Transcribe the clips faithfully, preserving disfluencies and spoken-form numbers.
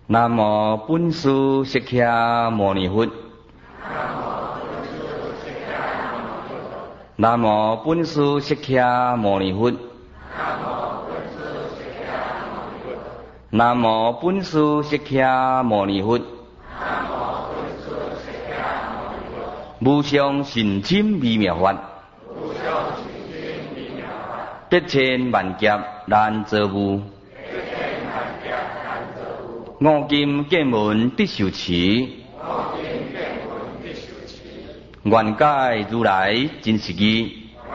南无本师释迦牟尼佛。南无本师释迦牟尼佛。南无本师释迦牟尼佛。无上甚深微妙法，百千万劫难遭遇。五金见闻必受持，愿解如来真实义。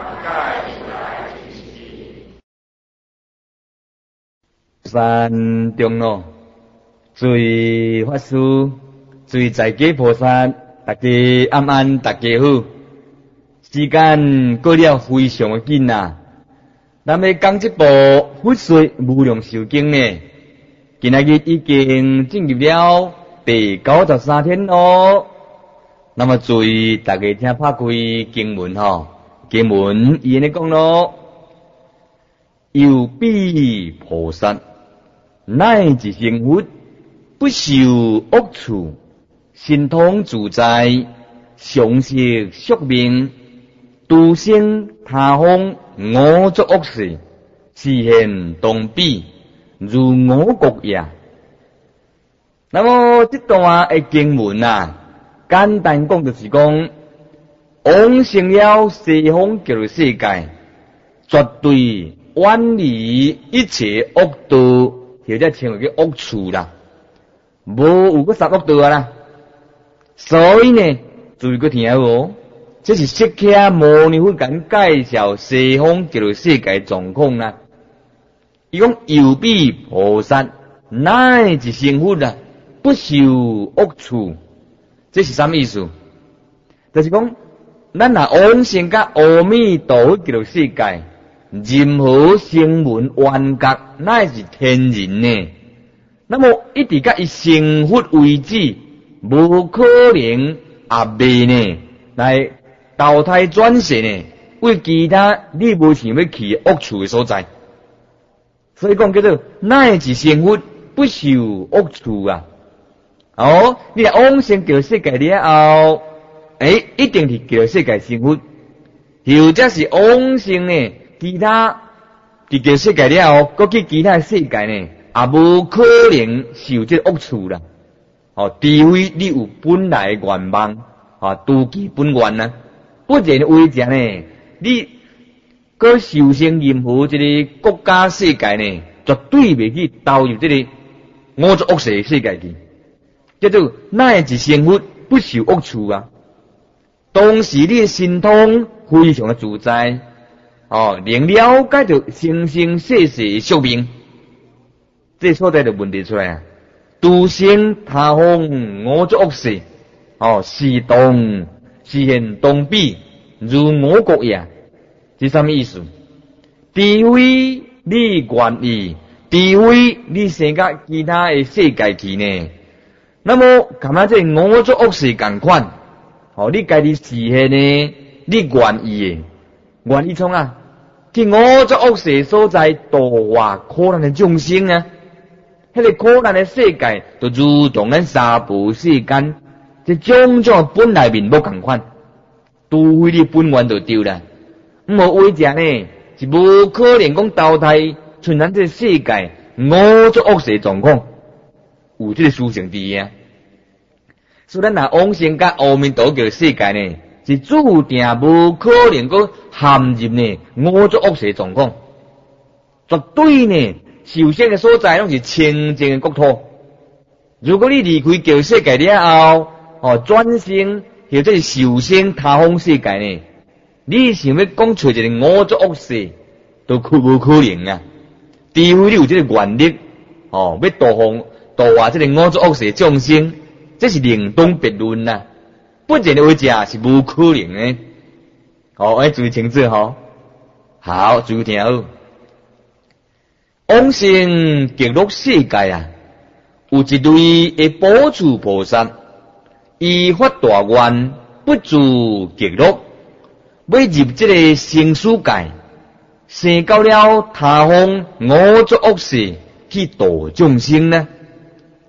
山中咯，诸法师，诸在家菩萨，大家安安，大家好。时间过了非常的紧啊，咱要讲这部《佛说无量寿经》呢。今仔日已经进入了第九十三天咯。那么注意大家听拍开经文吼，经文伊安尼讲咯：有彼菩萨，乃至成佛，不受恶处，心通自在，常识宿命，度生他方，我作恶事，示现当彼。如我国也。那么这段的经文啊，简单讲就是讲，往生了西方极乐世界，绝对远离一切恶道，或者称为恶处啦，无有个啥恶道啊啦。所以呢，注意个听哦，这是释迦牟尼佛讲介绍西方极乐世界状况啦。伊讲有彼菩萨，乃至成佛啊，不受恶处。这是什么意思？就是讲，咱若往生甲阿弥陀佛极乐世界，任何声闻缘觉，乃是天人呢。那么一直甲伊成佛为止，无可能也未呢来投胎转世呢，为其他你无想要去恶处的所在。所以讲叫做乃至成佛，不受恶处啊！哦，你若往生极乐世界了后，诶，一定是极乐世界成佛，或者是往生呢其他伫极乐世界了后，搁去其他世界呢，也无可能受这恶处啦。哦，除非你有本来的愿望，啊，拄其本愿啊，不然为者呢，你。个受生任何一个国家世界呢，绝对袂去投入这个我作恶事的世界去，叫做乃至成佛，不受恶处啊。当时你的心通非常的自在，哦，能了解到生生世世的宿命，这所在就问题出来啊。度生他方，我作恶事，哦，是当是现当彼，如我国也。是什么意思？除非你愿意，除非你生到其他的世界去呢？那么，干嘛这我作恶事同款？哦，你家己实现呢？你愿意的，愿意创啊？去我作恶事所在度化苦难的众生啊！迄、那个苦难的世界，就如同咱三宝世间，这种种本来面目同款，除非你本愿就对啦。无为者呢，是无可能讲投胎像咱这世界我作恶事状况，有这个殊胜伫啊。所以咱若往生甲阿弥陀佛世界呢，是注定无可能讲陷入呢我作恶事状况。绝对呢，受生的所在拢是清净的国土。如果你离开旧世界了后，哦，转生或者是受生他方世界呢？你想要讲出一个我作恶事，都可无可能啊！除非你有这个愿力，哦，要度化度化这个我作恶事的众生，这是另当别论啦。不然的话，者是无可能的。哦，哎，注意清楚吼。好，注意听好。往生极乐世界啊，有一位的宝珠菩萨，依发大愿，不住极乐。要入这个生死界，生到了他方我作恶事去度众生呢？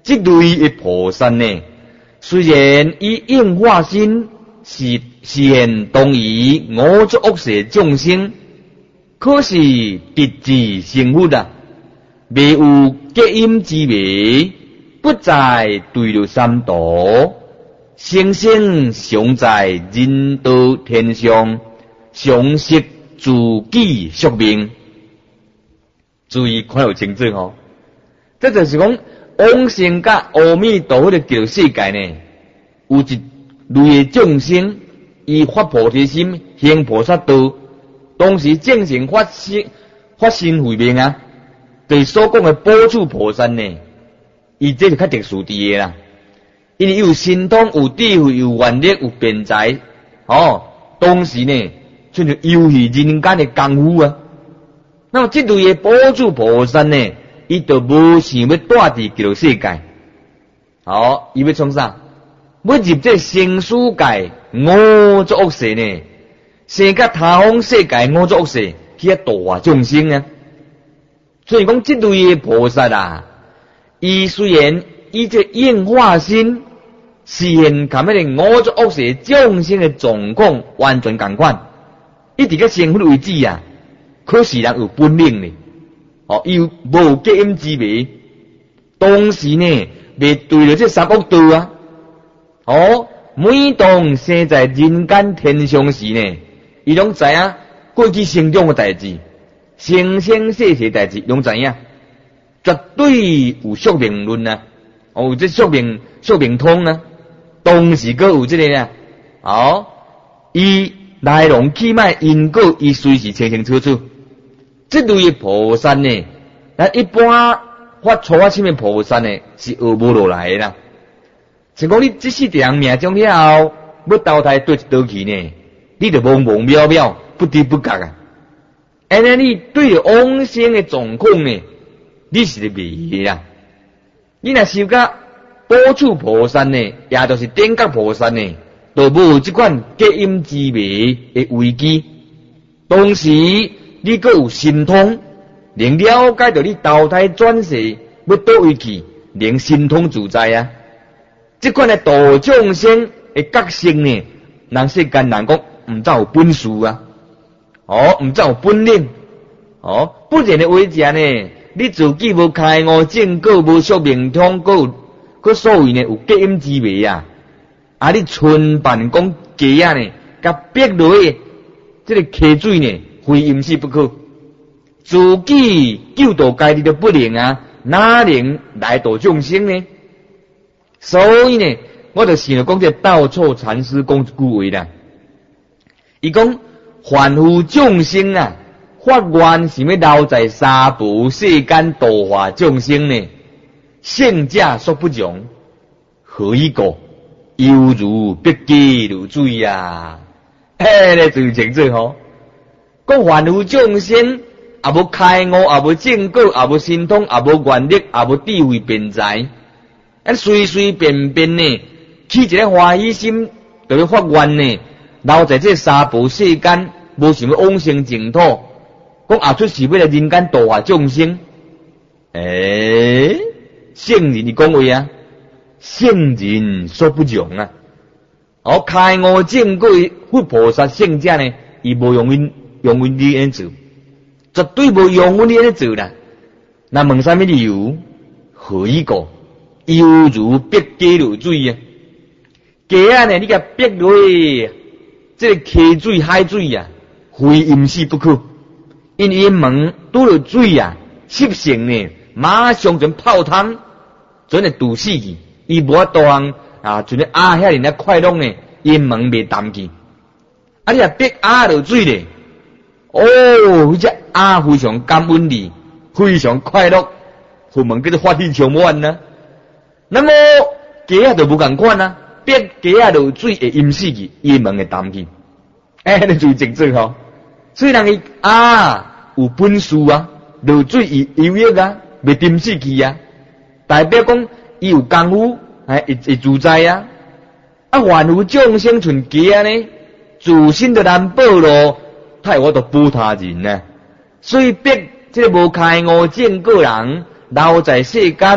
这类的菩萨呢，虽然以应化身是实现同于五浊恶世众生，可是直至成佛啊，未有隔音之味，不再对流三毒，生生常在人道天上，常识自己宿命。注意看有清楚哦，这就是讲往生甲阿弥陀佛的旧世界呢，有一类的众生，以发菩提心，行菩萨道，同时正行发心发心慧命啊。对所讲的补处菩萨呢，伊这就较特殊啲嘅啦，因为有神通、有智慧、有愿力、有辩才，哦，同时呢，像就游戏人间的功夫啊。那么这类的补处菩萨呢，伊就无想要带伫极世界，好，伊要创啥？要入这生死界五浊恶世呢？生甲他方世界五浊恶世去啊度化众生啊。所以讲这类的菩萨啊，伊虽然以这应化身实现咁样的五浊恶世众生的状况完全相反，一直到成佛为止啊，可是人有本领呢，哦，又无隔音之味，同时呢，未对着这三恶道啊，哦，每当生在人间天上时呢，伊拢知影过去成长的代志。生生世世代志拢知影，绝对有宿命论啊！哦，有这宿命宿命通啊！同时阁有这个啊，哦，伊来龙去脉因果，伊随时清清楚楚。这类的菩萨呢，咱一般发初啊，什么菩萨呢，是学无落来的啦。像讲你这世人命中了后，要投胎对一道去呢，你就懵懵渺渺，不知不觉啊。安尼你对着往生的状况呢，你是未的啊。你若修甲补处菩萨呢，也就是点觉菩萨呢，都无这款隔音之味的危机。同时，你阁有神通，能了解到你投胎转世要倒位去，能神通自在啊。这款的度众生的觉性呢，人世间人讲唔则有本事啊。哦，唔则有本领，哦，不然的为者呢，你自己无开悟正果，无宿命通果，佮所谓呢有隔音之味啊，啊，你纯办讲鸡啊呢，甲逼落去，这个溪水呢，非阴死不可，自己救度家己都不能啊，哪能来度众生呢？所以呢，我就想讲这道错禅师讲一句话啦，伊讲。凡夫众生啊，发愿想要留在三宝世间度化众生呢，圣者所不容，何以故？犹如逼鸡如水啊！嘿，咧最清楚吼。讲凡夫众生也无开悟，也无正果，也无神通，也无愿力，也无智慧辩才，啊，随随便便呢，起一个欢喜心，就要发愿呢。留在这三宝世间，无想要往生净土，讲也出是为了人间度化众生。诶、欸，圣人的讲话啊，圣人所不容啊。而开悟正果佛菩萨圣者呢，伊无用阮用阮你安做，绝对无用阮你安做啦。那问啥物理由？何以故？犹如逼鸡如水啊！鸡啊呢，你甲逼落去。这个溪水海水啊，非淹死不可。因伊门拄着水啊，湿性呢，马上就泡汤，准会毒死去。伊无法度通啊，就咧鸭遐尼咧快乐呢，因门未淡去。啊，你若逼鸭落水咧，哦，迄只鸭非常感恩你，非常快乐，佛门叫做法喜充满呐。那么鸡啊就无共款啊。逼鸡啊落水会淹死去，伊门会淡去。哎，你最正宗吼。虽然伊啊有本事啊，落水伊有益啊，袂淹死去啊。代表讲伊有功夫，哎，会会自在啊。啊，凡夫众生像鸡啊呢，自身就难保咯，太我都保他人呢。所以逼这个无开悟正果人留在世间，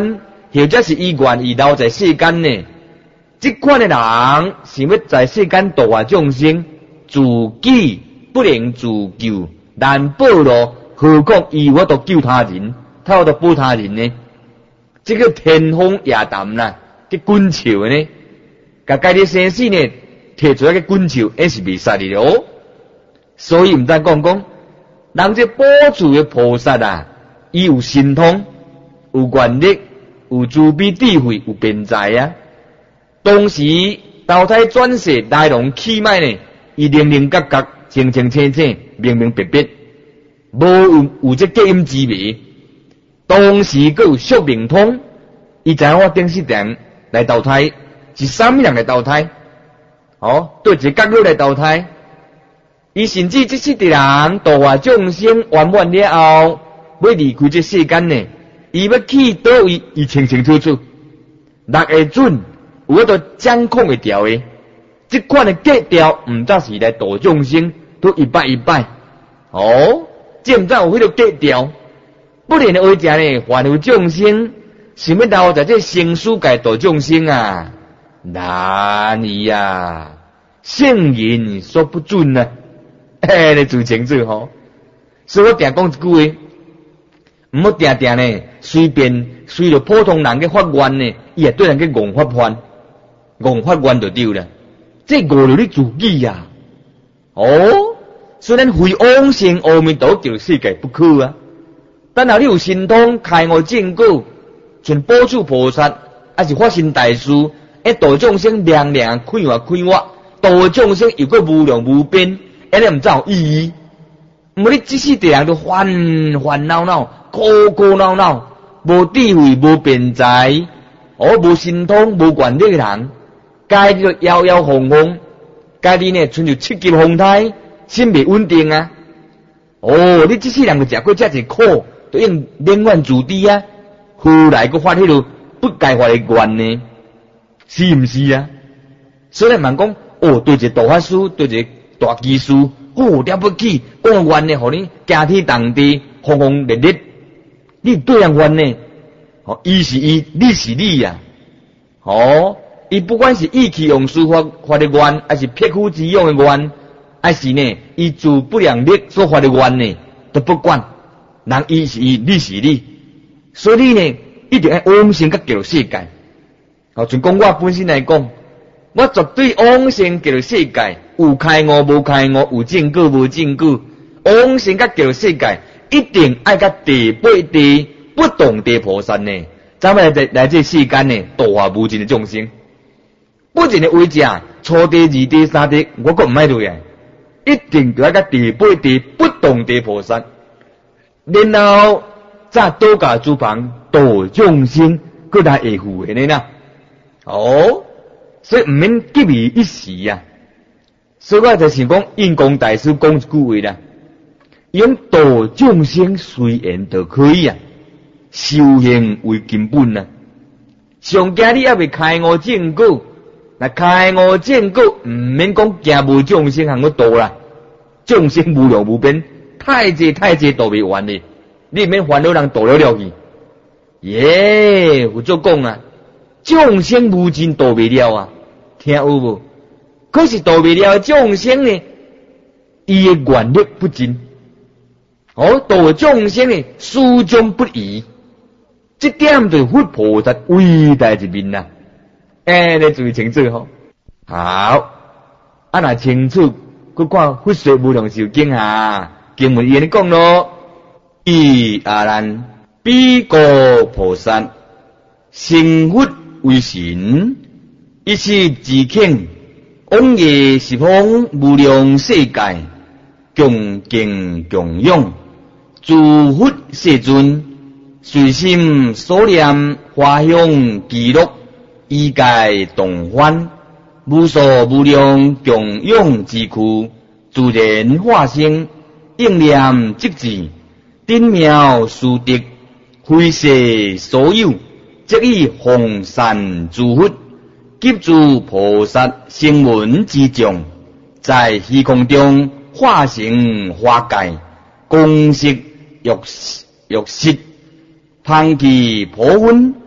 或者是伊愿意留在世间呢？这款的人想要在世间度化众生，自己不能自救，难保咯，何况伊我都救他人，他我都保他人呢？这个天方夜谭啦，个滚球呢，甲家己生死呢，摕出来个滚球，也是未杀的哦。所以毋但讲讲，人这保住的菩萨啊，伊有神通，有愿力，有慈悲智慧，有辩才啊。当时投胎转世来龙去脉呢，伊零零角角、清清清清、明明白白，无有有这隔音之谜。当时佫有宿命通，伊知影我顶世人来投胎是啥物人来投胎？哦，对一个角落来投胎。伊甚至这世的人度化众生完完了后，要离开这世间呢，伊要去倒位，伊清清楚楚，六个准有一个掌控会调的。这款的格调，毋则是来度众生，都一拜一拜。哦，这毋则有迄个格调。不然的为者呢，凡有众生，想要留在这生死界度众生啊，难以啊，圣人说不准啊。嘿，你自清楚吼。所以我定讲一句话，毋好定定呢，随便随着普通人嘅发愿呢，伊也对人嘅戆发愿，戆发愿就对啦。这误了你自己呀、啊！哦，虽然非往生阿弥陀佛世界不可啊，但若你有神通开悟正果，像宝珠菩萨，还是发心大事，一度众生亮亮开活开活，度众生又个无量无边。安尼毋则有意义。毋过你即世地人都烦烦恼恼、苦苦恼恼，无智慧、无辩才，哦，无神通、无愿力的人，家己就摇摇晃晃，家己呢亲像七级风台，心未稳定啊。哦，你即世人就食过遮济苦，都用连怨自知啊，后来佫发迄落不该发的愿呢，是毋是啊？所以人讲，哦，对一个大法师，对一个大技师，哦，了不起！我愿呢，互你惊天动地，轰轰烈烈。你对人愿呢？哦，伊是伊，你是你呀、啊。哦，伊不管是意气用事发发的愿，还是匹夫之勇的愿，还是呢，伊自不量力所发的愿呢，都不管。人伊是伊，你是你，所以呢，一定要往生甲极乐世界。哦，从讲我本身来讲。我绝对往生极乐世界，有开悟无开悟，有正果无正果。往生甲极乐世界，一定爱甲第八地不动地菩萨呢，咱们来在来这世间呢，度化无尽的众生。不仅的为者，初地、二地、三地，我阁唔爱对啊，一定要甲第八地不动地菩萨，然后再多加诸旁度众生，搁来下护的呢啦。哦。所以唔免急于一时啊，所以我就想讲，印光大师讲一句话啦，用度众生虽然就可以啊，修行为根本啊。上惊你还未开悟正果，那开悟正果唔免讲惊无众生通去度啦，众生无量无边，太济太济度未完哩，你免烦恼人度了了去。耶，有做讲啊，众生无尽度未了啊。听有无？可是度未了众生呢，伊的愿力不尽，哦，度众生呢，始终不移，这点就是佛菩萨伟大一面呐。哎，你注意清楚吼。好，啊那清楚，佮看佛说无量寿经啊，经文伊安尼讲咯。伊阿难，彼个菩萨，成佛为神。一时自庆，往夜十方无量世界，恭敬供养，诸佛世尊，随心所念，花香记录，依界动翻，无数无量供养之库，自然化生，应念即至，顶妙殊德，非世所有，即以弘善诸佛。急住菩萨声闻之众，在虚空中化成花界，公色玉玉色，旁其普分，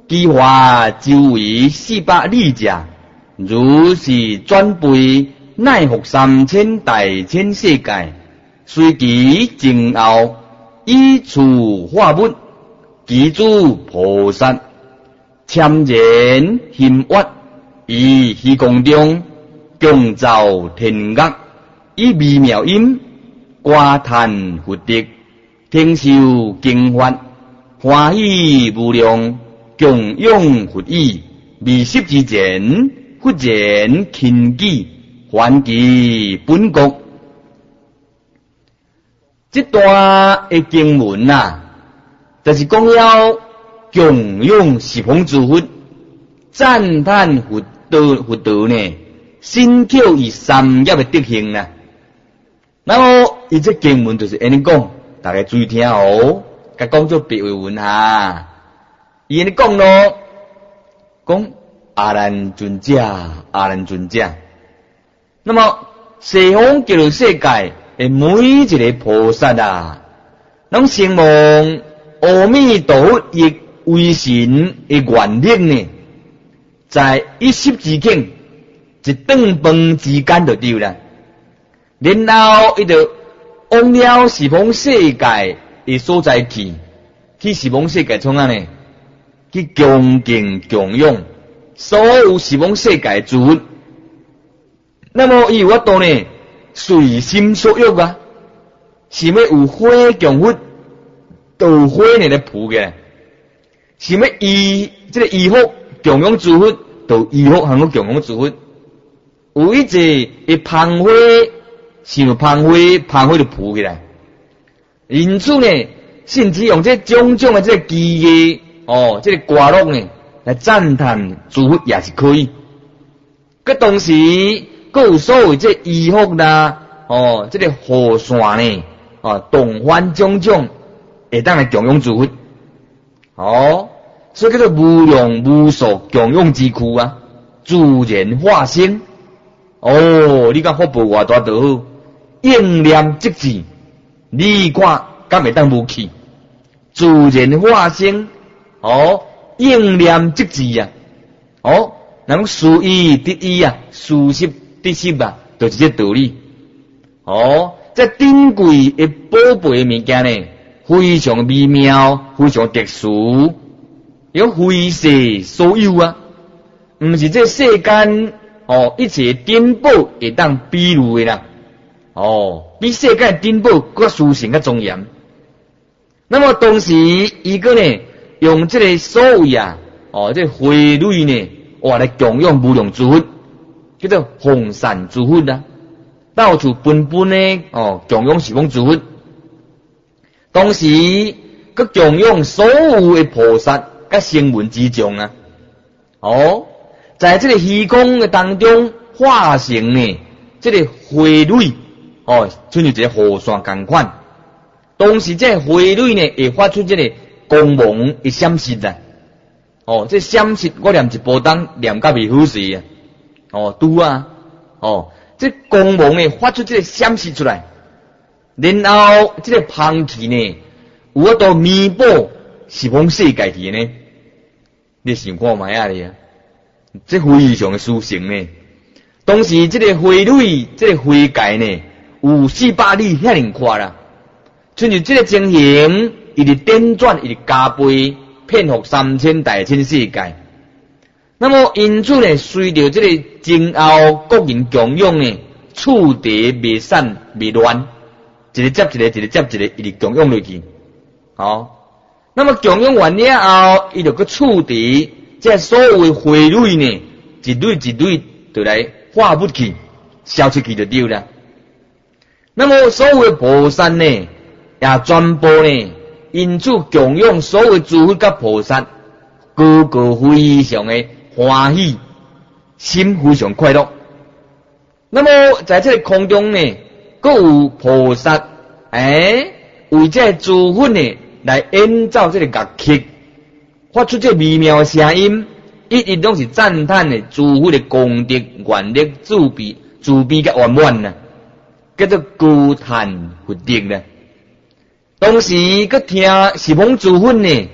其华周围四百里者，如是转背乃复三千大千世界，随其前后，以处化物，其诸菩萨，참然힘屈，以虚空中共造天乐，以微妙音，歌叹佛德，听受经法，欢喜无量，供养佛意，未习之前，忽然轻举，还其本国。这段的经文啊，就是讲了供养十方诸佛，赞叹佛道佛道呢，深刻于三业的德行啊。然后伊这经文就是安尼讲，大家注意听哦，甲讲做别为文哈。伊安尼讲咯，讲阿难尊者，阿难尊者。那么西方极乐世界的每一个菩萨啊，拢承蒙阿弥陀佛以为神的愿力呢，在一息之间，一顿饭之间就对了。然后伊就往了十方世界的所在去，去十方世界创啊呢，去恭敬供养所有十方世界诸佛。那么伊有法度呢，随心所欲啊，想要有花供佛，就有花呢来铺嘅；想要衣这个衣服供养诸佛，就衣服行个供养诸佛。有一只一芳花。想芳花，芳花就铺起来。因此呢，甚至用这种种的这个技艺哦，这个歌乐呢，来赞叹诸佛也是可以。佮同时，佮有所谓这衣服啦，哦，这个雨伞呢，哦，动幡种种，会当来供养诸佛。哦，所以叫做无量无数供养之躯啊，自然化身。哦，你讲福报偌大就好。应念即至，你看敢会当无去？自然化身，哦，应念即至啊，哦，人事意得意啊，事实得实啊，就是这道理。哦，这珍贵的宝贝的物件呢，非常微妙，非常特殊，有非世所有啊，毋是这世间哦一切珍宝会当比喻的啦。哦，比世界珍宝更殊胜较庄严。那么同时，伊个呢用这个所谓啊，哦，这花蕊呢，哇来供养无量诸佛，叫做弘善诸佛啦。到处奔奔呢，哦，供养十方诸佛。同时，佮供养所有的菩萨甲声闻之众啊。哦，在这个虚空的当中化成呢，这个花蕊。哦，像一个雨伞同款，同时这花蕊呢会发出这个光芒的闪烁啊！哦，这闪烁我念一波当念甲未好势啊！哦，拄啊！哦，这光芒呢发出这个闪烁出来，然后这个香气呢有法度弥补十方世界去呢。你想看卖啊你啊？这非常的殊胜呢。同时，这个花蕊，这个花界呢。有四百里遐尼宽啦，像是这个情形，伊伫点转，伊伫加倍，遍覆三千大千世界。那么因此呢，随着这个前后各人供养呢，处地未散未乱，一个接一个，一个接一个，伊伫供养落去。哦，那么供养完了后，伊就个处地，这所有的花蕊呢，一蕊一蕊就来化不去，消出去就对了。那么所有的菩萨呢，也全部呢，因此供养所有诸佛甲菩萨，个个非常的欢喜，心非常快乐。那么在这个空中呢，各有菩萨，哎，为这诸佛呢来演奏这个乐器，发出这微妙的声音，一直拢是赞叹的诸佛的功德、愿力、慈悲、慈悲甲圆满呐。叫做高叹佛德呢，同时佮听十方诸佛呢，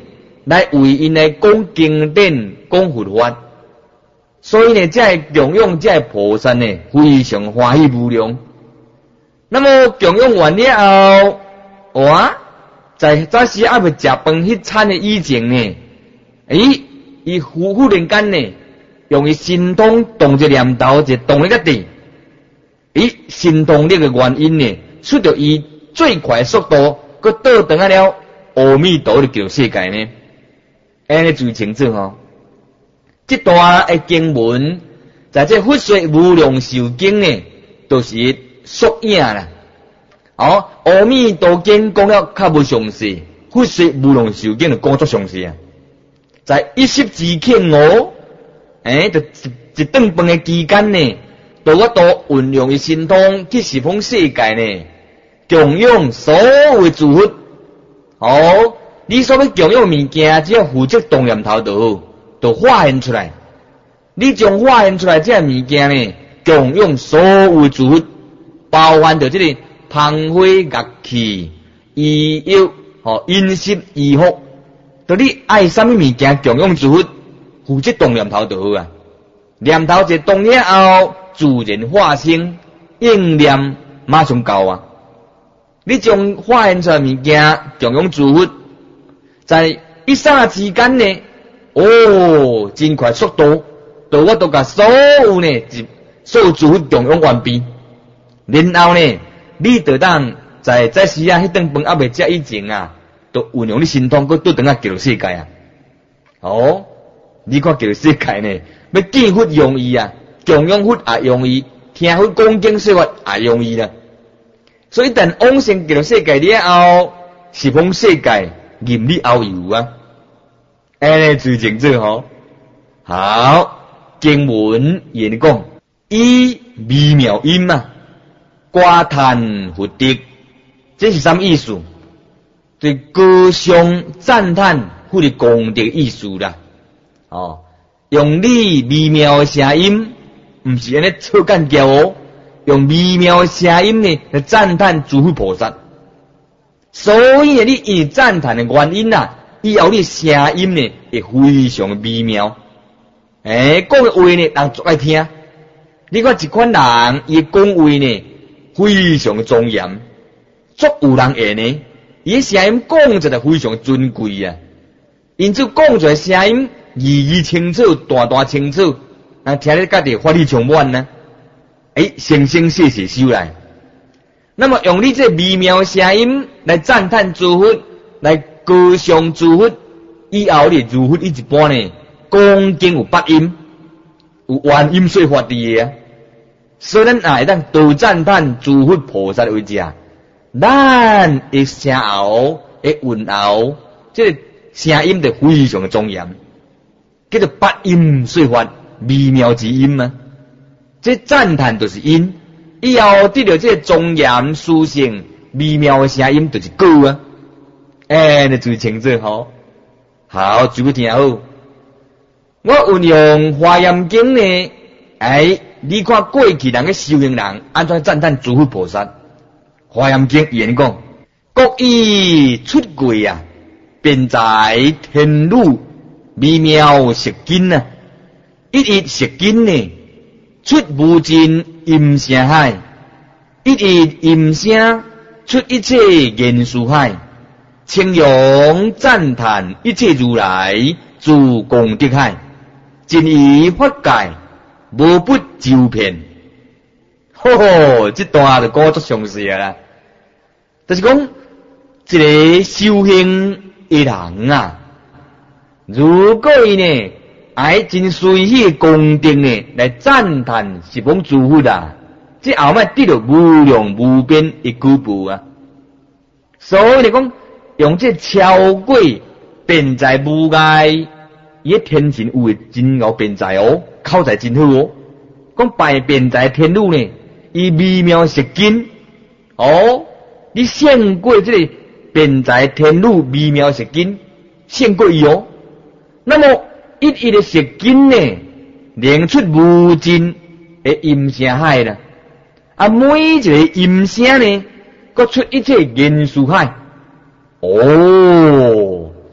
来为因来讲经典、讲佛法。所以呢，这供养这菩萨呢，非常欢喜无量。那么供养完了后，哇，在早时还未食饭迄餐的以前呢，咦，伊忽忽然间呢，用伊心通动一念头，就动一个地。伊心动力的原因呢，出着伊最快速度，佮倒转啊了阿弥陀的叫世界呢，安尼最清楚吼。这段的经文，在这佛说无量寿经呢，都、就是缩影啦。哦，阿弥陀经讲了较无详细，佛说无量寿经就讲足详细啊。在一时之间哦，诶，就一一顿饭的期间呢。都我都运用伊心通去十方世界呢，供养所有的诸佛。哦，你所要供养物件，只要负责动念头就好，就化现出来。你将化现出来这物件呢，供养所有的诸佛，包含着这个芳花乐器、衣药、哦饮食衣服，就你爱什么物件供养诸佛，负责动念头就好啊。念头一动了后，自然化生，应念马上到啊！你将化现出来物件供养诸佛，在一刹之间呢，哦，真快速度，到我都甲所有呢，所有诸佛供养完毕。然后呢，你就当在在时啊，迄顿饭还未食以前啊，都运用你心通，佮倒转啊叫世界啊！哦，你看叫世界呢，要见佛容易啊！供养佛也容易，听佛讲经说法也容易啦。所以等往生极乐世界了后，十方世界任你遨游啊！安尼最清楚吼。好，经文言讲，以微妙音啊，歌叹佛德，这是什么意思？对歌颂赞叹佛的功德意思啦。哦，用你微妙的声音。唔是安尼错干叫哦，用微妙的声音呢来赞叹诸佛菩萨。所以呢，你以赞叹的原因啊，以后你声音呢会非常微妙。诶，讲的话呢，人足爱听。你看一款人，伊讲话呢非常庄严，足有人缘呢。伊声音讲出来非常尊贵啊，因此讲出来声音字字清楚，大大清楚。啊，听你家己法力充满呢，诶，生生世世修来。那么用你这微妙声音来赞叹诸佛，来歌颂诸佛，以后你如佛一一般呢，讲经有八音，有原音说法的啊。所以咱也会当多赞叹诸佛菩萨为者，咱的声喉、的韵喉，这个声音就非常的庄严，叫做八音说法。微妙之音嘛，这赞叹就是音，以后得到这庄严殊胜微妙的声音就是歌啊，哎，你最清楚吼。好，注意听好。我运用华严经呢，哎，你看过去人嘅修行人安怎赞叹诸佛菩萨？华严经言讲，国以出贵啊，便在天路微妙实经啊。一日食经呢，出无尽音声海；一日音声出一切言殊海。称扬赞叹一切如来诸功德海，尽以法界无不周遍。吼吼，这段就讲足详细啦。就是讲一个修行的人啊，如果伊呢，爱真随喜功德呢，来赞叹十方诸佛啊，这后摆得到无量无边的举步啊。所以来讲，用这超过辩才无碍，伊天神有诶真有辩才哦，口才真好哦。讲拜辩才天路呢，伊微妙实经哦，你胜过这个辩才天路微妙实经，胜过伊哦。那么一一的实经呢，连出无尽的音声海啦，啊，每一个音声呢，各出一切言殊海。哦，讲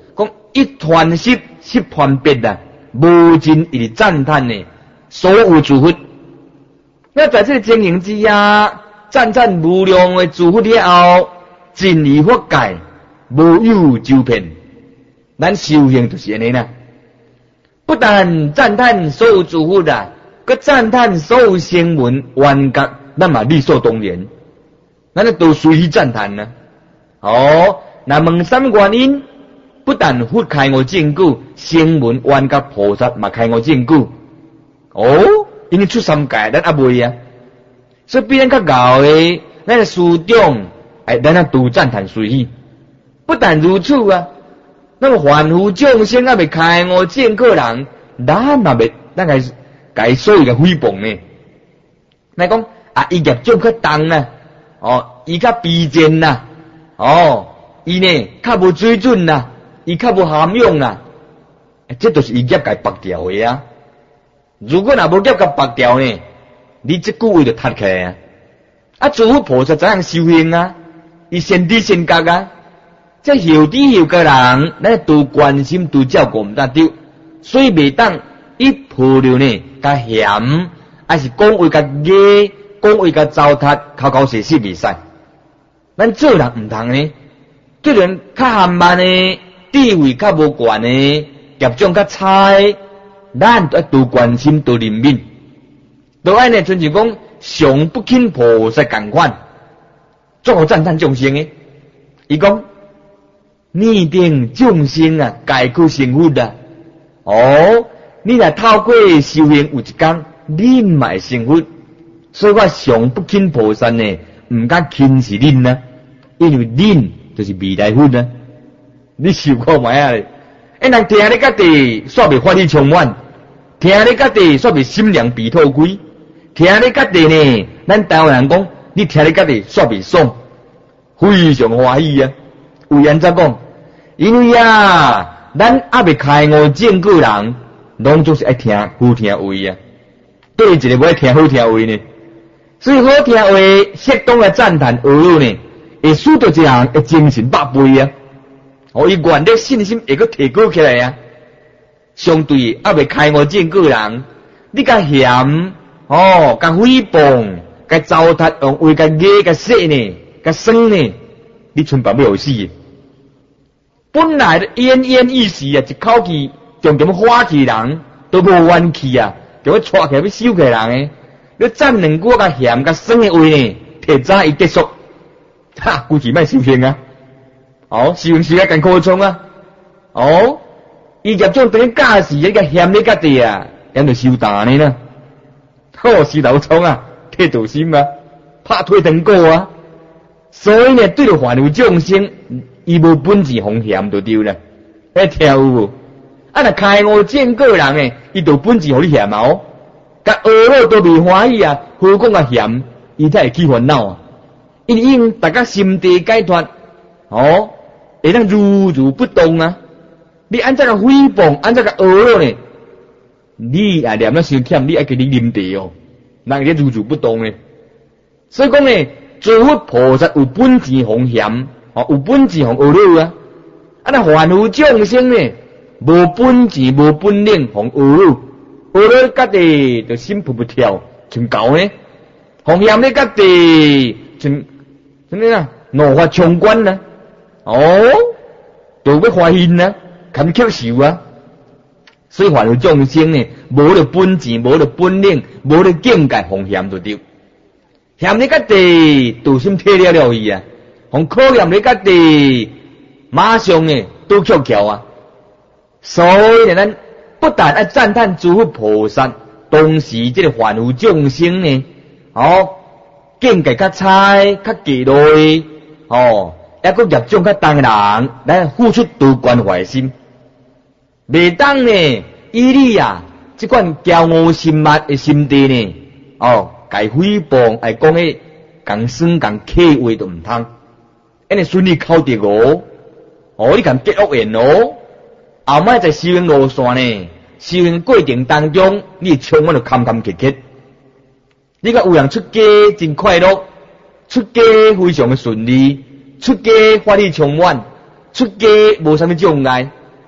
一传十，十传百啊，无尽以赞叹呢，所有诸佛。那在这个经营之下，赞赞无量的诸佛了后，尽以佛界，无有周遍。咱修行就是安尼啦，不但赞叹所有诸佛啊，佮赞叹所有声闻缘觉，那么理所当然，咱都随意赞叹啦。哦，那问什么原因？不但佛开我证据，声闻缘觉菩萨嘛开我证据。哦，因为出三界，咱也未啊，所以比咱较高的，咱的师长，哎，咱啊都赞叹随意。不但如此啊。那么凡夫众生啊，未开悟证据人，咱嘛未，咱个该所有嘅诽谤呢？来讲啊，伊业种较重啦，哦，伊较卑贱啦，哦，伊呢较无水准啦，伊较无涵养啦，这都是伊业该拔掉的啊。如果若无业甲拔掉呢，你这句话就塌起来啊。啊，诸佛菩萨怎样修行啊？伊先知先觉啊。这后知后觉人，咱都关心都照顾唔得丢，所以袂当一破了呢，甲嫌，还是讲话甲野，讲话甲糟蹋，口口实实袂使。咱做人唔通呢，对人较含慢呢，地位较无悬呢，业种较差，咱都都关心都怜悯。都爱呢，纯是讲上不轻菩萨共款，做好赞叹众生的，伊讲。拟定众生啊，解决生活啊。哦，你若透过修行有一天，你嘛会生活。所以我上不轻菩萨呢，唔敢轻视恁啊，因为恁就是未来佛啊。你想看卖啊？哎，人听你家己煞未法力充满，听你家己煞未心凉鼻透开，听你家己呢，咱台湾人讲，你听你家己煞未爽，非常欢喜啊。为安怎讲？因为啊，咱还未开悟证据人，拢总是爱听好听话啊。对一个不爱听好听话呢，所以好听话适当的赞叹学了呢，会使到一人会精神百倍啊。哦，伊原的信心会阁提高起来啊。相对还未开悟证据人，你甲嫌哦，甲诽谤，甲糟蹋，用话甲野甲说呢，甲酸呢，你剩办要死。本来的奄奄一息啊，一口气将咁花气人都无怨气啊，就要带起来要收起人诶。你赞两句甲嫌甲酸的话呢，提早伊结束，哈，估计卖修行啊。哦，修行时间更苦衷啊。哦，伊业种等于假时一个嫌你家己啊，人就收大呢啦。好，是老冲啊，铁道心啊，拍推灯果啊。所以呢，对着凡夫众生。伊无本事风险就对了，迄听有无？啊，若开悟证据人诶，伊就本事互你嫌哦，甲学了都未欢喜啊，何况甲嫌，伊才会起烦恼啊。因为因大家心地解脱，哦，会当如如不动啊。你安怎个诽谤，安怎个学了呢？你也念了伤忝，你爱给你啉茶哦，人个如如不动呢。所以讲呢，诸佛菩萨有本事风险。哦，有本事互学了啊！啊，那凡夫众生呢，无本事、无本领，互学了，学了家己就心扑扑跳，像狗呢；互嫌咧家己，像什么啊？怒发冲冠啊！哦，就要发现啊，堪接受啊！所以凡夫众生呢，无了本事，无了本领，无了境界，互嫌就对。嫌咧家己，道心体了了伊啊！互考验你家己，马上呢都翘翘啊！所以呢，咱不但要赞叹诸佛菩萨，同时这个凡夫众生呢，哦，境界较差、较低落，哦，抑个业种较重人，咱付出多关怀心，袂当呢，以你啊，这款骄傲心密的心地呢，哦，该诽谤，爱讲迄共酸共客话都唔通。因为顺利考得哦，哦，你敢结恶缘哦，后摆在修行路线呢，修行过程当中，你充满了坎坎坷坷。你甲有人出家真快乐，出家非常的顺利，出家法力充满，出家无啥物障碍。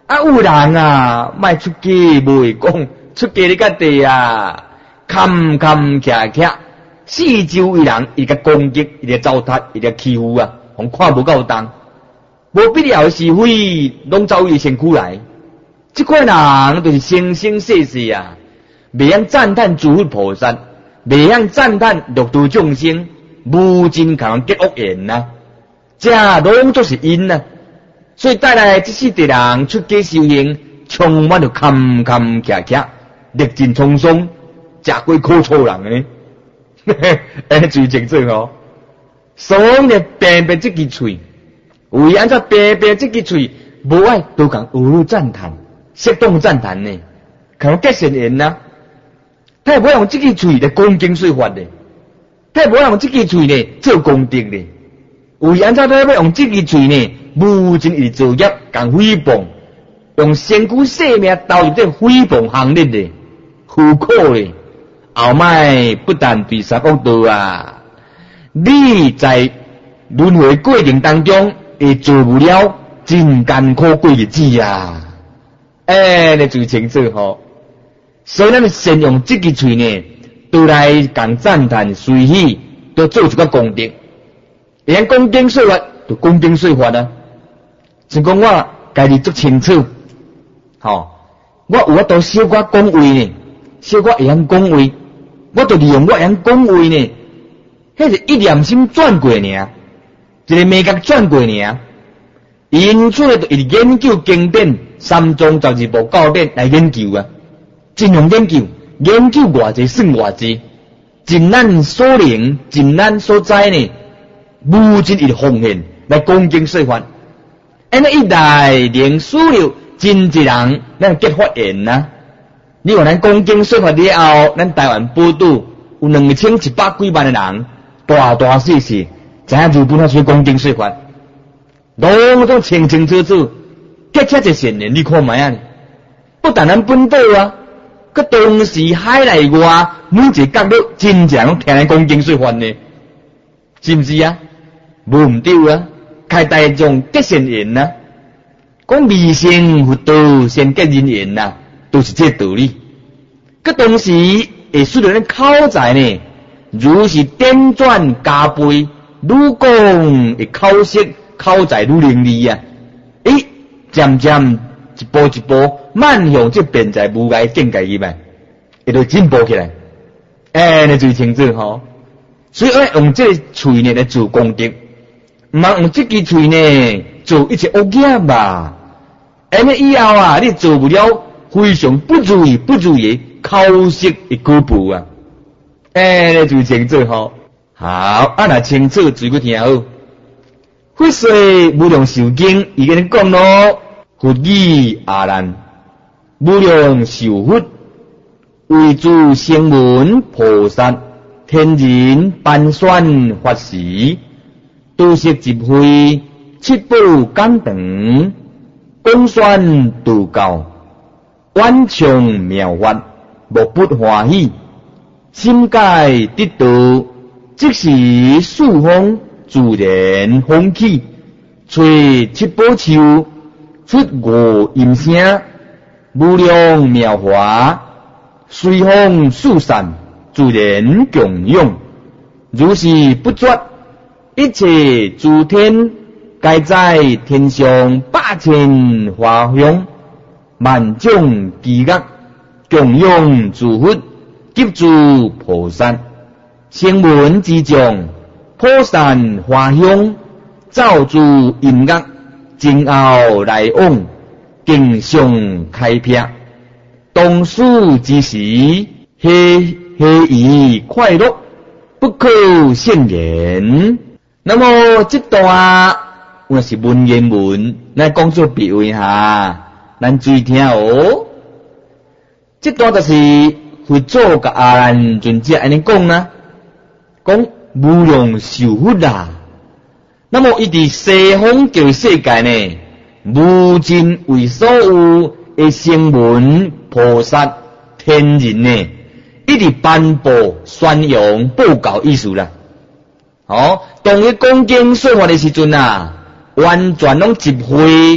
啊，有人啊，卖出家无会讲，出家你甲地啊，坎坎坷坷，四周围人伊甲攻击，伊个糟蹋，伊个欺负啊，互看无够重，无必要是非，拢走伊身躯来。这款人就是生生世世啊，袂晓赞叹诸佛菩萨，袂晓赞叹六道众生，无尽可能结恶缘呐，这拢都是因呐。所以带来这世地人出家修行，充满着坎坎坷坷，历尽沧桑，食过苦楚人诶，嘿嘿，哎，最清楚哦。所以呢，平平这支嘴，为安怎平平这支嘴，无爱都讲有赞叹。适当赞叹呢，可能结善缘呐。他也不用这支嘴来恭敬说法的，他也不用这支嘴呢做功德的。为安怎要要用这支嘴呢？无尽以造业，共诽谤，用身躯性命投入这诽谤行列的，苦苦的。后摆不但对三恶道啊，你在轮回过程当中会做不了真艰苦过日子啊！哎，你最清楚吼。所以咱们先用这支嘴呢，都来共赞叹随喜，都做一个功德。连恭敬说法，就恭敬说法啊。像讲我家己足清楚，吼，我有法度小可讲话呢，小可会晓讲话，我就利用我会晓讲话呢，迄是一念心转过尔，一个眉角转过尔。因此咧，就一直研究经典。三宗十二部教典来研究啊，尽量研究，研究偌济算偌济，尽咱所能，尽咱所知呢，无尽一奉献来恭敬说法。安尼一来连输了真一人，咱结法缘呐。你看咱恭敬说法了后，咱台湾宝岛有两千一百几万的人，大大细细，知影日本那些恭敬说法，拢都清清楚楚。结恰一善缘，你看卖啊！不但咱本岛啊，佮当时海内外每一个角落，真正拢听咱恭敬说法呢，是不是啊？无毋对啊！开大众结善缘呐，讲未成佛道先结人缘呐，都是这道理。佮当时会使到咱口才呢，如是点转加倍，愈讲会口舌口才愈伶俐啊！诶。渐渐一步一步迈向这边在无碍境界里面，会就进步起来。哎，你最清楚吼。所以要用这嘴呢来做功德，唔通用这支嘴呢做一切恶业吧。安尼以后啊，你做不了非常不如意、不如意口舌的举步啊。哎，你最清楚吼。好，啊那清楚嘴个听好。佛说无量寿经，伊跟你讲咯，佛语阿难，无量寿佛，为诸声闻菩萨，天人般选法时，都悉集会，七宝讲堂，广宣度教，万唱妙法，莫不欢喜，心解得道，即是四方。自然风起，吹七宝树，出五音声，无量妙法，随风四散，自然供养。如是不绝，一切诸天，皆在天上百千华香，万种伎乐，供养诸佛，及诸菩萨，声闻之众。普散花香，造诸音乐，前后来往，经常开辟。当时之时，喜喜怡快乐，不可胜言。那么这段我是文言文，来讲做别位哈，咱注意听哦。这段就是佛祖甲阿难尊者安尼讲啦，讲。无量寿佛啊！那么伊伫西方这个世界呢，无尽为所有的声闻菩萨天人呢，一直颁布宣扬报告意思啦。哦，当伊讲经说法的时阵啊，完全拢集会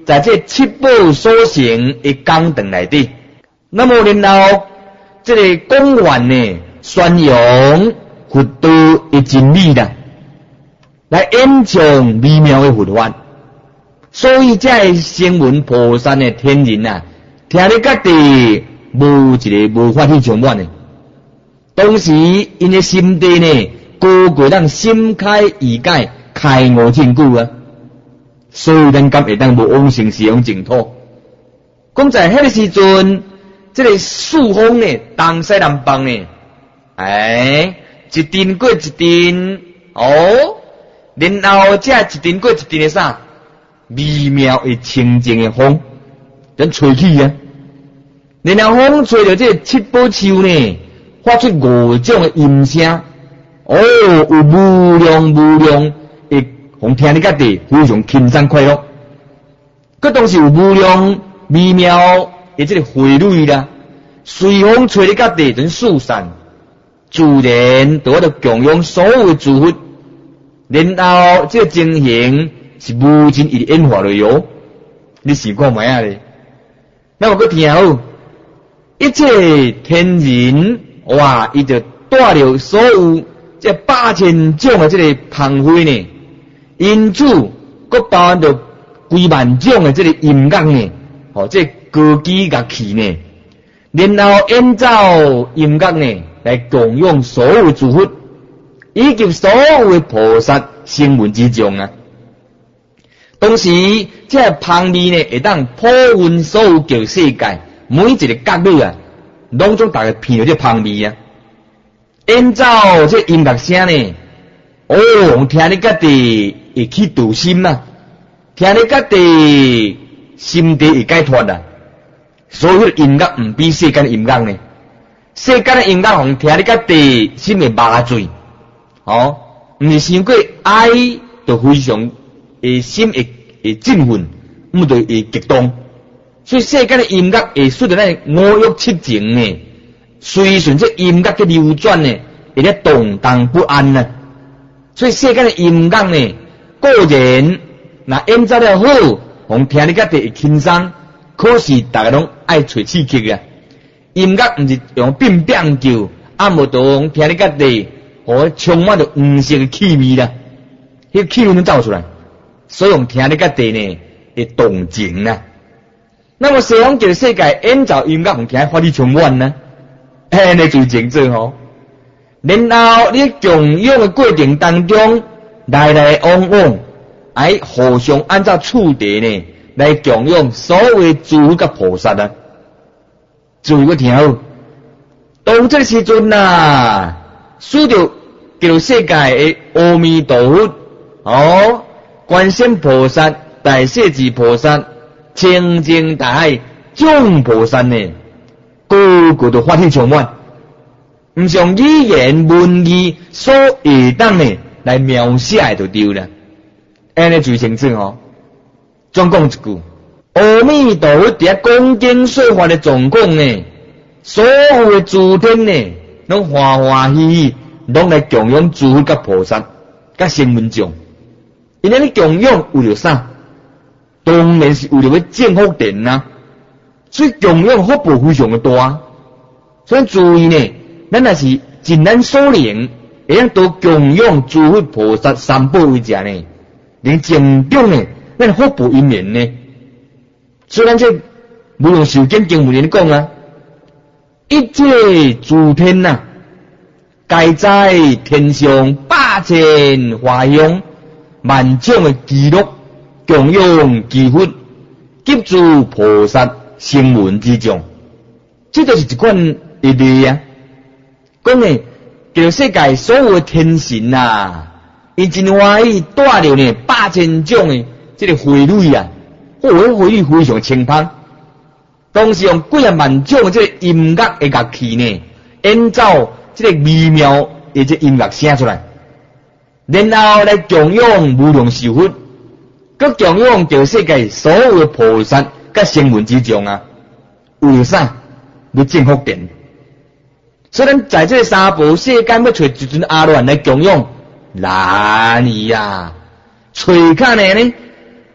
在这七宝所成的功德内底。那么然后这个公园呢，宣扬佛道的真理啦，来演唱微妙的佛法。所以这声闻菩萨的天人啊，听你家己无一个无法去充满的。当时因的心地呢，个个人心开意解，开悟真久啊。所以咱敢会当无往生西方净土。讲在迄个时阵，这个四方呢，东西南北呢，哎，一阵过一阵哦，然后这一阵过一阵的啥？微妙的清净的风，咱吹起啊。然后风吹到这七宝树呢，发出五种的音声，哦，有无量无量的，互听你家己非常轻松快乐。佮当时有无量微妙的这个汇率啦，随风吹你家己阵四散，自然就我着供养所有的诸佛。然后这个情形是无尽一演化的哟，你想看卖啊咧？那我佮听好，一切天人哇，伊就带了所有这八千种的这个芳菲呢，因此佮包含着几万种的这个音乐呢，哦，这歌姬乐器呢，然后演奏音乐呢，来供养所有诸佛，以及所有的菩萨声闻之众啊。当时这香味呢，会当普遍所有旧世界每一个角落啊，拢总大家闻到这香味啊。演奏这音乐声呢，哦，听你家己会去度心啊，听你家己心地会解脱啊。所有音乐唔比世间的音乐呢，世间的音乐互听你家己心会麻醉，哦，唔是伤过爱就非常诶心会会振奋，唔就会激动。所以世间的音乐会使得咱五欲七情呢，随顺这音乐嘅流转呢，会咧动荡不安啊。所以世间的音乐呢，固然那演奏了好，互听你家己会轻松，可是大家拢爱找刺激啊。音乐唔是用变变叫，啊无就听你家己，互充满着黄色的气味啦，迄个气味都走出来。所以我们听你家己呢会动情啊。那么西方极乐世界演奏音乐，互听法理充满呢，嘿，你最清楚吼。然后你供养的过程当中，来来往往，哎，互相按照次第呢来供养所有的诸佛甲菩萨啊。注意我听好，当这个时阵啊，使到极乐世界的阿弥陀佛哦。观世音菩萨、大势至菩萨、清净大海众菩萨呢，个个都法体充满，唔像语言文字所会当呢来描写就对了。安尼最清楚哦。总讲一句，阿弥陀佛伫遐讲经说法的状况呢，所有的诸天呢，拢欢欢喜喜，拢来供养诸佛甲菩萨、甲声闻众。因为你供养为了啥？当然是为了要建福田啊。所以供养福报非常的大。所以注意呢，咱若是尽咱所能，会当多供养诸佛菩萨三宝为者呢，连正中呢，咱福报因缘呢。所以咱这无用受经经文里讲啊，一切诸天啊，皆在天上百千华香。万种的记录供养祈福，给诸菩萨声闻之众，这就是一款义理啊。讲呢，极乐世界所有的天神啊，伊真欢喜带了呢百千种的这个汇率啊，哦，迄汇率非常清芳。当时用几啊万种的这个音乐的乐器呢，演奏这个微妙的这音乐声出来。然后来供养无量寿佛，佮供养极乐世界所有的菩萨甲声闻之众啊，为了啥？要建福田。所以咱在这个三宝世间要找一尊阿罗汉来供养，难呀！找看呢呢，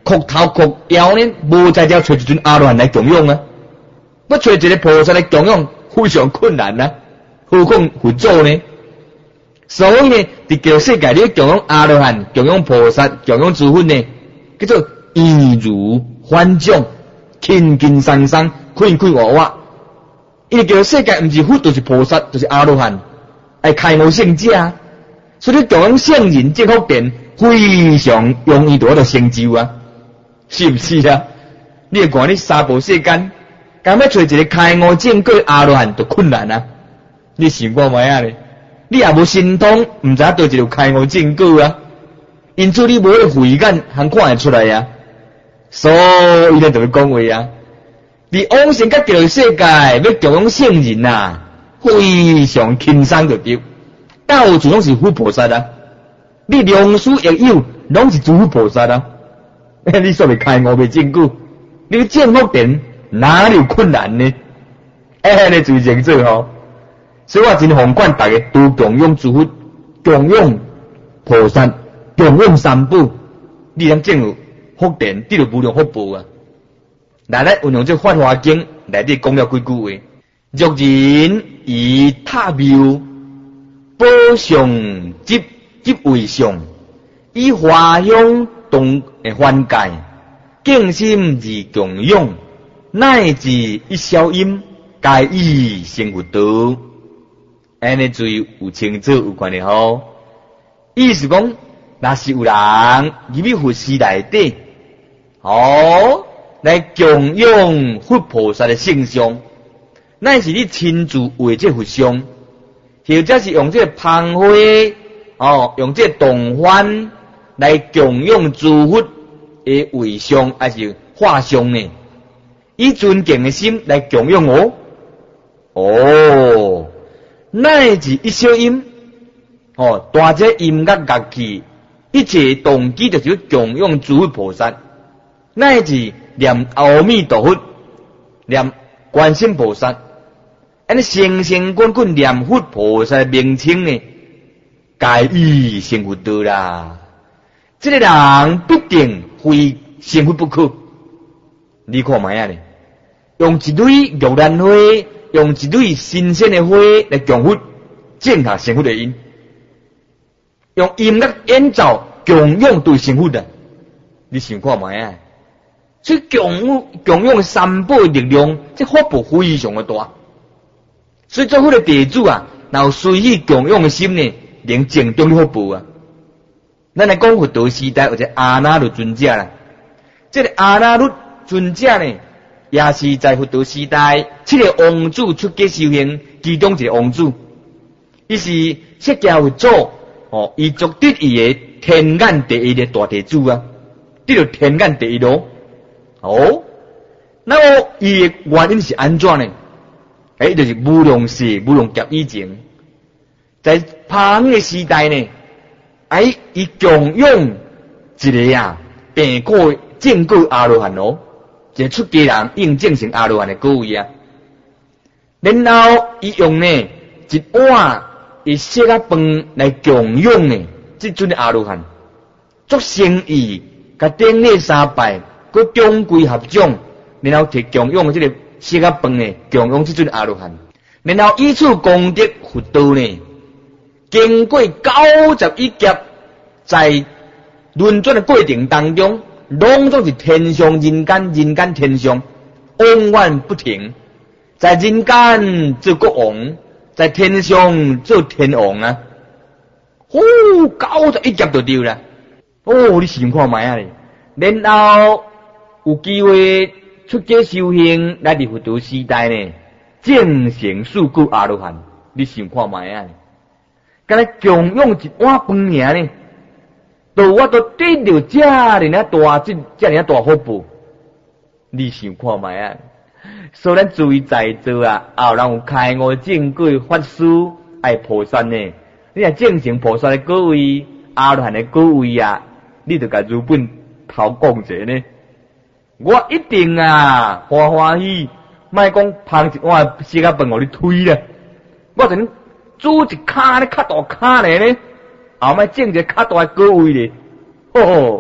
哭头哭腰呢，无在了找一尊阿罗汉来供养啊！要找一个菩萨来供养，非常困难啊！何况佛祖呢？所以呢，伫这个世界里供养阿罗汉、供养菩萨、供养诸佛呢，叫做易如反掌，轻轻松松，快快活活。因为这个世界毋是佛，就是菩萨，就是阿罗汉，爱开悟圣者，所以供养圣人这福田非常容易得到成就啊！是不是啊？你会看你三宝世间，敢要找一个开悟正果阿罗汉都困难啊！你想看卖啊咧？你也无神通，毋知倒一个开悟正果啊！因此你无个慧眼，通看会出来啊！所以咱就要讲话啊！伫往生甲极乐世界要供养圣人啊，非常轻松就对，到处拢是佛菩萨啊！你良师益友，拢是诸佛菩萨啊！你说未开悟未正果，你正福田哪有困难呢？哎，你注意清楚吼！所以我真奉劝大家都供养诸佛、供养菩萨、供养三宝，你能证有福田，得到无量福报啊！来来运用这《法华经》内底讲了几句话：若人以塔庙宝上积积为上，以花香动诶幻界，敬心而供养，乃至一消音，皆以成佛道。安尼注意有清楚有关系吼。意思讲，若是有人入去佛寺内底，哦，来供养佛菩萨的圣像，乃是你亲自画这佛像，或者是用这个香花，哦，用这个动幡来供养诸佛的为像，还是画像呢？以尊敬的心来供养我，哦。乃至一小音，哦，大这音乐乐器，一切动机就是要供养诸佛菩萨，乃至念阿弥陀佛，念观世音菩萨，安尼成成滚滚念佛菩萨的名称呢，皆以成佛道啦。这个人必定非成佛不可。你看卖啊咧，用一蕊玉兰花。用一蕊新鲜的花来供佛，正下成佛的因；用音乐演奏供养对成佛的，你想看卖啊？所以供供养三宝的力量，这福报非常的大。所以做佛的弟子啊，若有随喜供养的心呢，能正中的福报啊。咱来讲佛道时代或者阿那律尊者啦，这个阿那律尊者呢？也是在佛道时代，七个王子出家修行，其中一个王子，伊是释迦佛祖哦，伊足得意的天眼第一的大弟子啊，得到天眼第一咯。哦，那么伊的原因是安怎呢？诶，就是无量世、无量劫以前，在旁的时代呢，哎，伊供养一个啊，病过正果阿罗汉咯。一个出家人应证成阿罗汉的果位啊，然后伊用呢一碗伊食啊饭来供养呢，即阵的阿罗汉做生意，甲顶礼三拜，佮中规合掌，然后摕供养即个食啊饭呢，供养即阵阿罗汉，然后以此功德佛道呢，经过九十一劫，在轮转的过程当中。拢总是天上人间，人间天上，往返不停。在人间做国王，在天上做天王啊！哦，九十一劫就对啦。哦，你想看卖啊咧？然后有机会出家修行，来伫佛道时代呢，正成四果阿罗汉。你想看卖啊咧？敢若供养一碗饭尔呢？都我都得到这尔啊大这这尔啊大福报，你想看卖啊？所以咱注意在座啊，后人有开悟正果法师爱菩萨呢，你若正成菩萨的果位、阿罗汉的果位啊，你就甲如本头讲者呢。我一定啊欢欢喜，莫讲捧一碗食啊饭互你推啦，我等煮一骹咧较大骹咧呢。后摆整一个较大的果位咧，吼吼，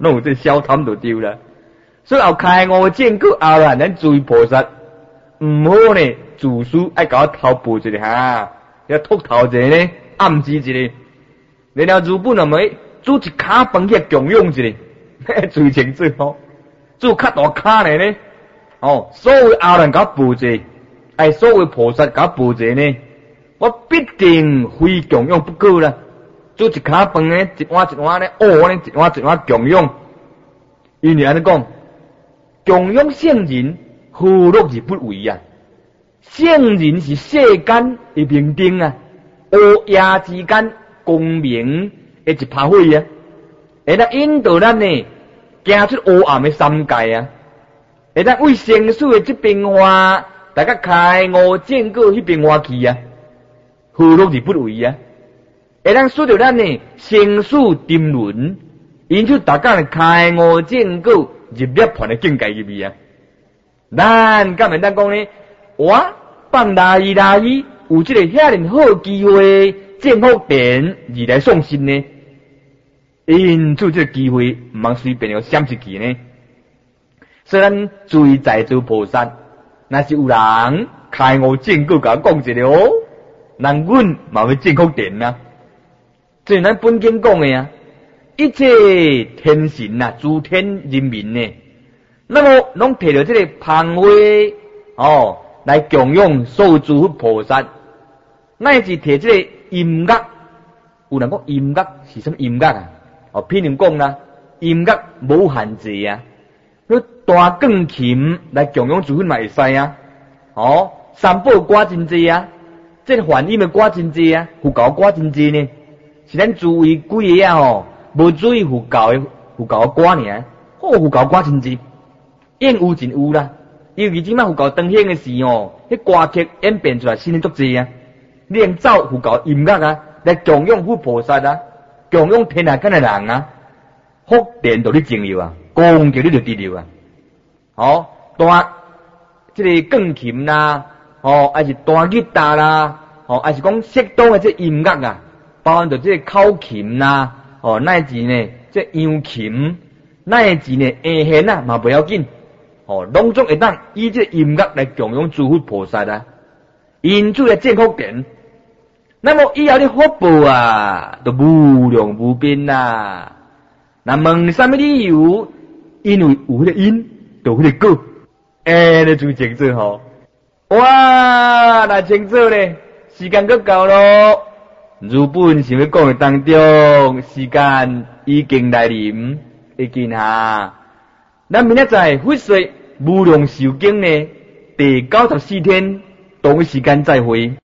拢有这小贪就对了。所以后开悟见过后啦，咱注意菩萨，唔好呢，自私爱甲我偷步一下哈，要秃头一下呢，暗示一下。然后日本人咪煮一卡饭去供养一下，最清楚吼，煮较大卡呢呢，哦，所有后人甲我步一下，哎，所有菩萨甲我步一下呢，我必定非供养不可啦。煮一卡饭呢，一碗一碗呢，哦呢，一碗一碗供养，因为安尼讲。供养圣人，何乐而不为啊？圣人是世间的明灯啊，黑夜之间光明的一拍火啊，会当引导咱呢，行出黑暗的三界啊，会当为生死的这边话，大家开悟见过迄边话去啊，何乐而不为啊？会当使到咱呢生死沉沦，因此大家开悟见过。入涅槃的境界入面啊，咱敢免当讲呢？我放大意大意，有这个遐尼好机会，正福殿而来送信呢？因此这个机会唔通随便就闪失去呢。所以咱注意在座菩萨，若是有人开悟正果甲我讲一下哦，人阮嘛会正福殿啊。这是咱本经讲的啊。一切天神啊，诸天人民呢，那么拢摕着这个香花哦来供养所有诸佛菩萨，乃至摕这个音乐，有人讲音乐是什么音乐啊？哦，譬如讲啦，音乐无限制啊，你大钢琴来供养诸佛嘛会使啊，哦，三宝歌真济啊，这个梵音的歌真济啊，佛教歌真济呢，是咱诸位几个啊吼。无注意佛教的佛教的歌尔，好佛教歌真济，演有真有啦。尤其即摆佛教当兴的时哦，迄歌曲演变出来新的足济啊。练造佛教音乐啊，来供养佛菩萨啊，供养天下间的人啊，福田就你成就啊，功叫你就得了啊。哦，大这个钢琴啦，哦，还是大吉他啦，哦，还是讲适当的这音乐啊，包含着这个口琴啦。哦，乃至呢，这扬琴，乃至呢，下弦啊，嘛不要紧。哦，拢总会当以这音乐来供养诸佛菩萨啊，因此来正福殿。那么以后的福报啊，都无量无边啦。那问什么理由？因为有迄个因，就迄个果。哎，你最清楚吼。哇，那清楚咧，时间够够咯。日本想要讲的当中，时间已经来临，已经哈。咱明仔载佛说无量寿经呢，第九十四天同一时间再会。